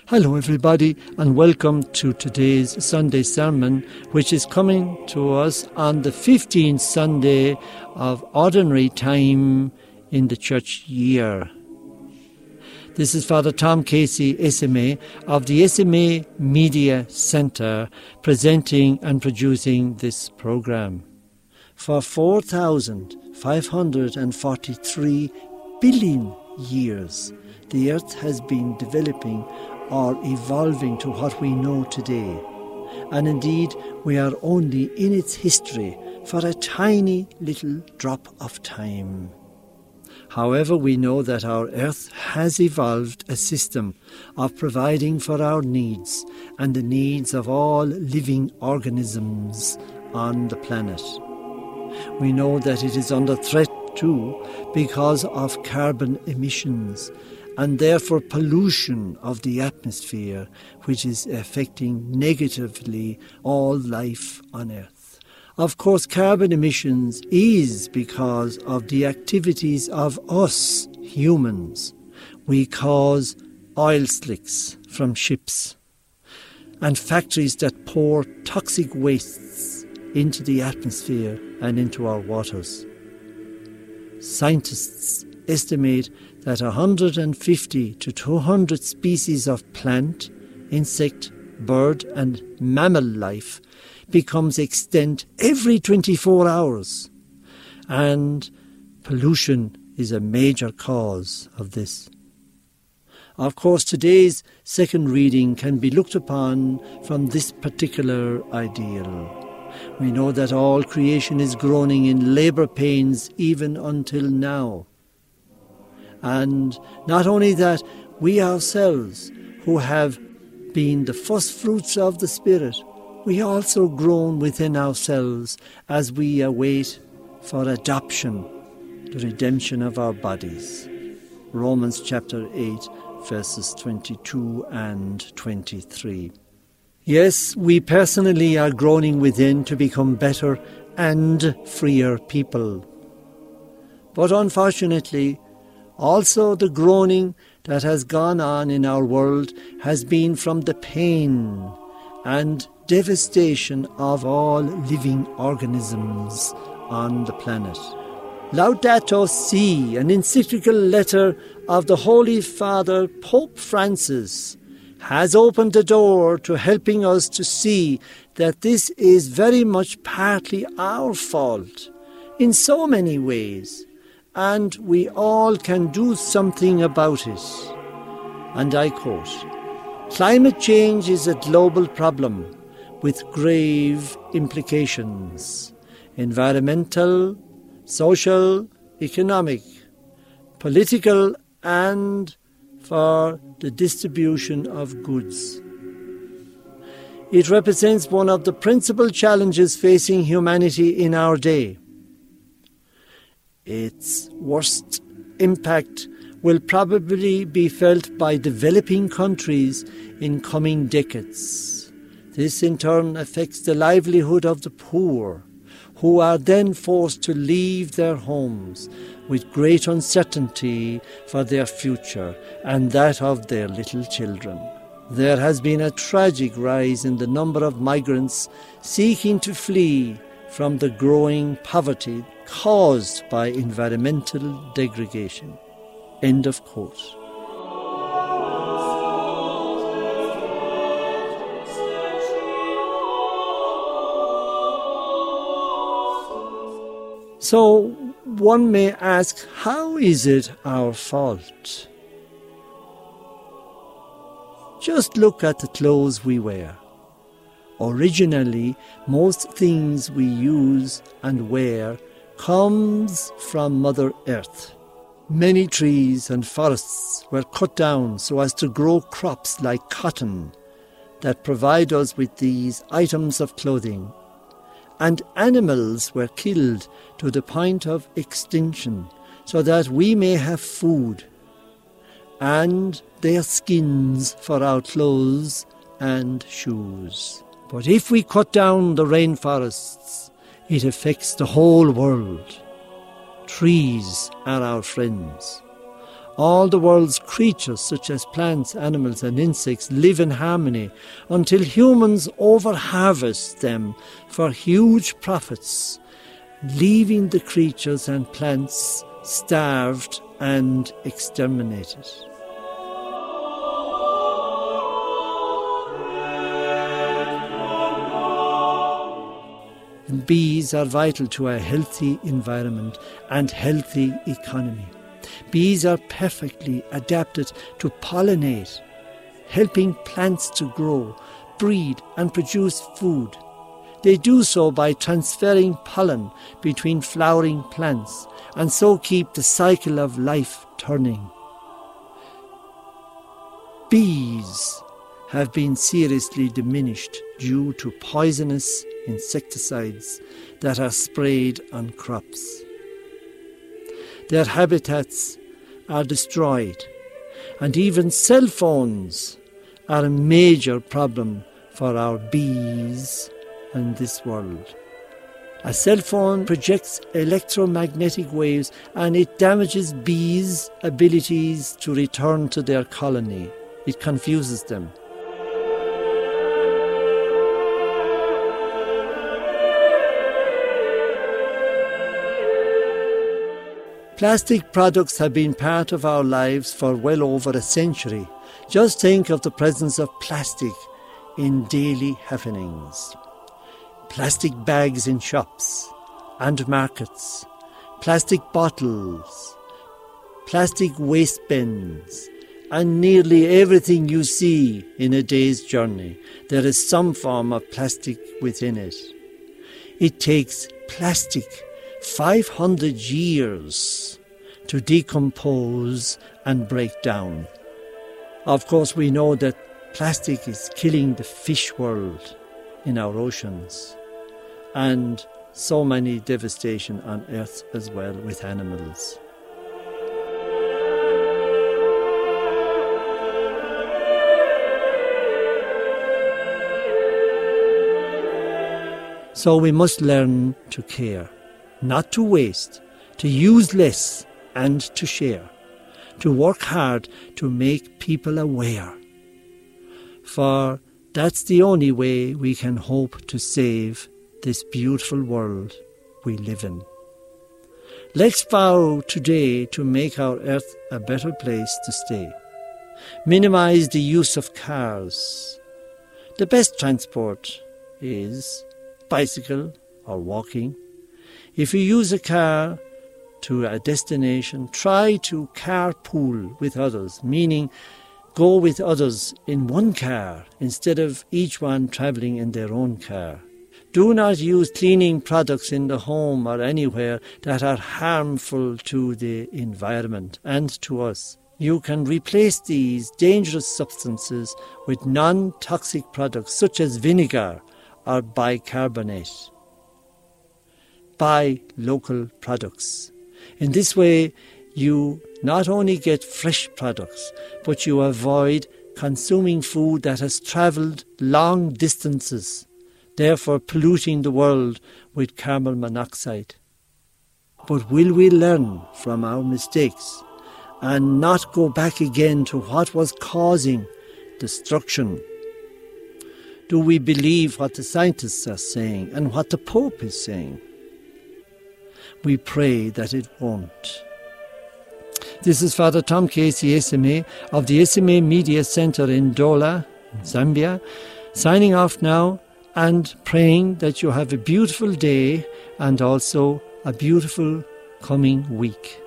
Hello everybody, and welcome to today's Sunday sermon, which is coming to us on the 15th Sunday of Ordinary Time in the church year. This is Father Tom Casey, SMA, of the SMA Media Centre, presenting and producing this programme. For 4,543 billion years, the Earth has been developing or evolving to what we know today. And indeed, we are only in its history for a tiny little drop of time. However, we know that our Earth has evolved a system of providing for our needs and the needs of all living organisms on the planet. We know that it is under threat too because of carbon emissions and therefore pollution of the atmosphere, which is affecting negatively all life on Earth. Of course, carbon emissions is because of the activities of us humans. We cause oil slicks from ships and factories that pour toxic wastes into the atmosphere and into our waters. Scientists estimate that 150 to 200 species of plant, insect, bird and mammal life becomes extinct every 24 hours. And pollution is a major cause of this. Of course, today's second reading can be looked upon from this particular ideal. We know that all creation is groaning in labour pains even until now. And not only that, we ourselves, who have been the first fruits of the Spirit, we also groan within ourselves as we await for adoption, the redemption of our bodies. Romans chapter 8, verses 22 and 23. Yes, we personally are groaning within to become better and freer people. But unfortunately, also the groaning that has gone on in our world has been from the pain and devastation of all living organisms on the planet. Laudato Si, an encyclical letter of the Holy Father Pope Francis, has opened the door to helping us to see that this is very much partly our fault in so many ways, and we all can do something about it. And I quote, "Climate change is a global problem with grave implications: environmental, social, economic, political, and for the distribution of goods. It represents one of the principal challenges facing humanity in our day. Its worst impact will probably be felt by developing countries in coming decades. This in turn affects the livelihood of the poor, who are then forced to leave their homes with great uncertainty for their future and that of their little children. There has been a tragic rise in the number of migrants seeking to flee from the growing poverty caused by environmental degradation." End of quote. So one may ask, how is it our fault? Just look at the clothes we wear. Originally, most things we use and wear comes from Mother Earth. Many trees and forests were cut down so as to grow crops like cotton that provide us with these items of clothing. And animals were killed to the point of extinction so that we may have food, and their skins for our clothes and shoes. But if we cut down the rainforests, it affects the whole world. Trees are our friends. All the world's creatures, such as plants, animals and insects, live in harmony until humans over-harvest them for huge profits, leaving the creatures and plants starved and exterminated. Bees are vital to a healthy environment and healthy economy. Bees are perfectly adapted to pollinate, helping plants to grow, breed and produce food. They do so by transferring pollen between flowering plants and so keep the cycle of life turning. Bees have been seriously diminished due to poisonous insecticides that are sprayed on crops. Their habitats are destroyed, and even cell phones are a major problem for our bees in this world. A cell phone projects electromagnetic waves and it damages bees' abilities to return to their colony. It confuses them. Plastic products have been part of our lives for well over a century. Just think of the presence of plastic in daily happenings. Plastic bags in shops and markets, plastic bottles, plastic waste bins, and nearly everything you see in a day's journey, there is some form of plastic within it. It takes plastic 500 years to decompose and break down. Of course, we know that plastic is killing the fish world in our oceans and so many devastation on earth as well with animals. So we must learn to care, not to waste, to use less and to share, to work hard to make people aware. For that's the only way we can hope to save this beautiful world we live in. Let's vow today to make our earth a better place to stay. Minimize the use of cars. The best transport is bicycle or walking. If you use a car to a destination, try to carpool with others, meaning go with others in one car instead of each one travelling in their own car. Do not use cleaning products in the home or anywhere that are harmful to the environment and to us. You can replace these dangerous substances with non-toxic products such as vinegar or bicarbonate. Buy local products. In this way, you not only get fresh products, but you avoid consuming food that has travelled long distances, therefore polluting the world with carbon monoxide. But will we learn from our mistakes and not go back again to what was causing destruction? Do we believe what the scientists are saying and what the Pope is saying? We pray that it won't. This is Father Tom Casey, SMA, of the SMA Media Centre in Dola, Zambia, signing off now and praying that you have a beautiful day and also a beautiful coming week.